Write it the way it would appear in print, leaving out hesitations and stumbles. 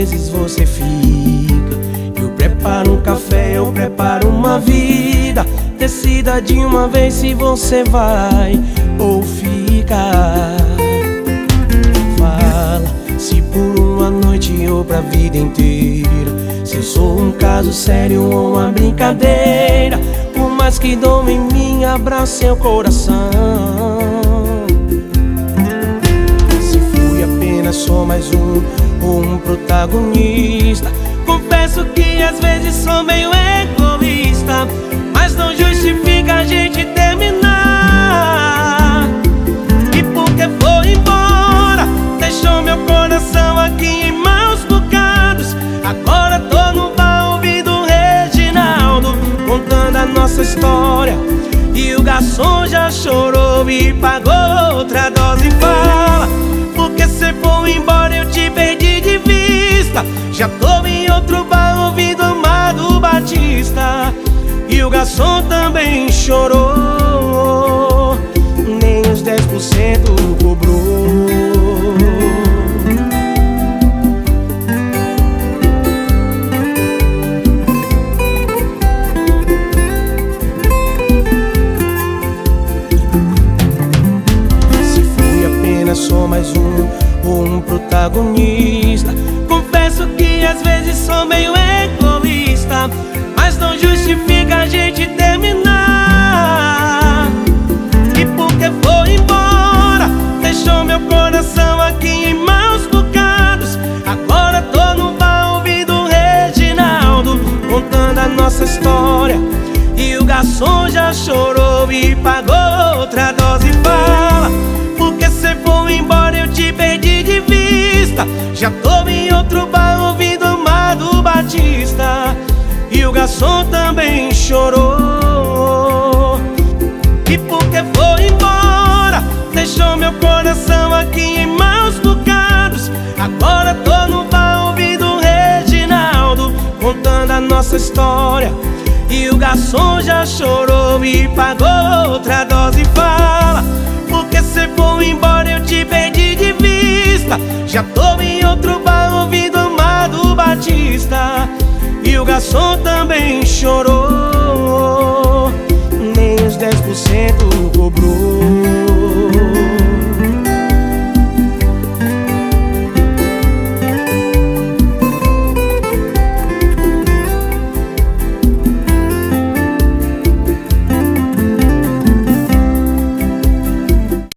vezes você fica. Eu preparo um café, eu preparo uma vida. Decida de uma vez se você vai ou fica. Fala se por uma noite ou pra vida inteira, se eu sou um caso sério ou uma brincadeira. Por mais que doa em mim, abrace seu coração. Se fui apenas só mais um ou um protagonista, confesso que às vezes sou meio egoísta, mas não justifica a gente terminar. E porque foi embora, deixou meu coração aqui em maus bocados. Agora tô no bar ouvindo o Reginaldo contando a nossa história, e o garçom já chorou e pagou outra dose. Fala, porque cê foi embora eu te perdi de vista. Já tô em outro bar ouvindo Amado Batista, e o garçom também chorou, nem os 10% cobrou. Se fui apenas só mais um ou um protagonista, confesso que às vezes sou meio egoísta, mas não justifica a gente terminar. E porque foi embora, deixou meu coração aqui em maus bocados. Agora tô no bar ouvindo o Reginaldo contando a nossa história, e o garçom já chorou e pagou outra dose. Fala, porque cê foi embora eu te perdi de vista. Já tô em outro bar ouvindo Amado Batista, e o garçom também chorou. E porque foi embora, deixou meu coração aqui em maus bocados. Agora tô no bar ouvindo o Reginaldo contando a nossa história, e o garçom já chorou e pagou outra dose. Fala, porque cê foi embora eu te perdi